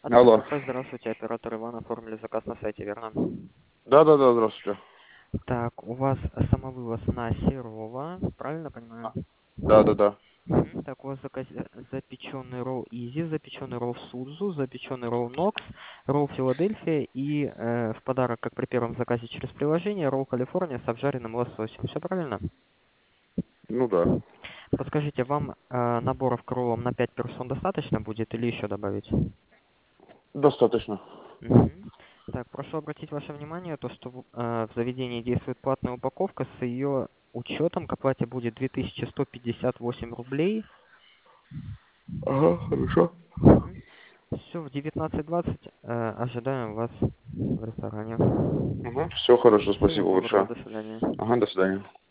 Алло. Кафе, здравствуйте, оператор Иван, оформили заказ на сайте, верно? Да, здравствуйте. Так, у вас самовывоз на Серова, правильно понимаю? Да. Так, у вас заказ запеченный ролл Изи, запеченный ролл Судзу, запеченный ролл Нокс, ролл Филадельфия и в подарок, как при первом заказе через приложение, ролл Калифорния с обжаренным лососем. Все правильно? Ну да. Подскажите, вам наборов к роллам на 5 персон достаточно будет или еще добавить? Достаточно. Мгм. Так, прошу обратить ваше внимание, то, что в заведении действует платная упаковка, с ее учетом к оплате будет 2158 рублей. Ага, хорошо. Все, в 19:20 ожидаем вас в ресторане. Угу. Все хорошо, Всего спасибо доброго, большое. до свидания. Ага, до свидания.